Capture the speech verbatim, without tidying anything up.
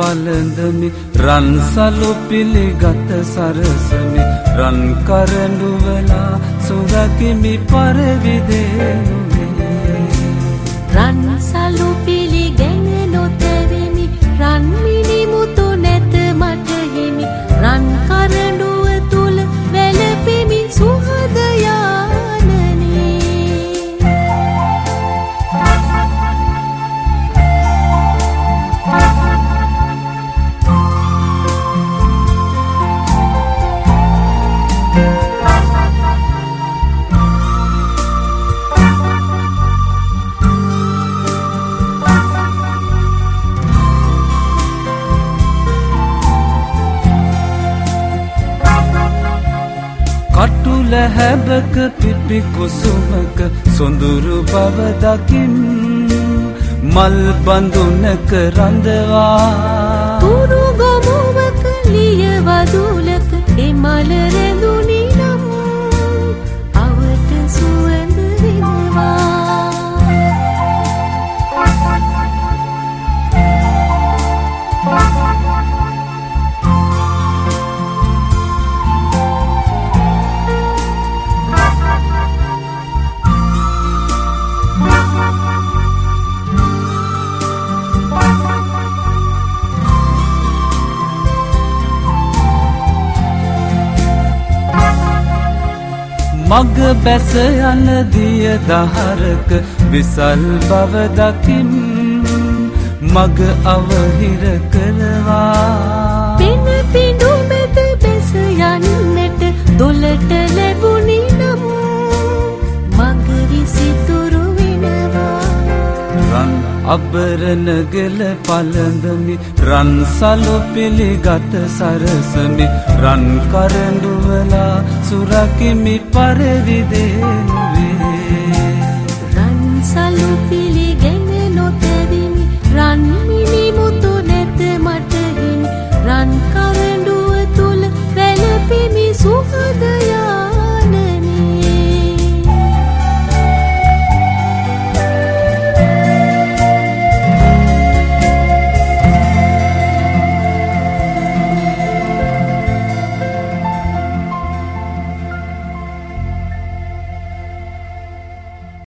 පළඳමි රන්සලු පිළිගත සරසමි රන් කරඬුවලා සුරකිමි පරවිදේනුවේ රන්සලු පිළිගෙන නොතැවෙමි රන් මිනිමුතු නැත මට හිමි රන් කරඬුව තුල වැළපෙමි සුහද යානනේ කටුල හැබක පිපි කුසුමක සොඳුරු බව දකිම් මල් බඳුනක රඳවා තුරු ගොමුවක ලිය වදුලක එමල රැඳුනි නම් අවට සුවඳ විඳවා මග බැස යන දිය දහරක විසල් බව දකිම් මග අවහිර කරවා පින පිඬු මෙත බැස යන්නට දොලට ලැබුණි නම් මග විසිතුරු වෙනවා රන් අබරණ ගෙල පළඳමි රන්සලු පිළිගත සරසමි රන් කරඬුවලා සුරකිමි පරවිදේනුවේ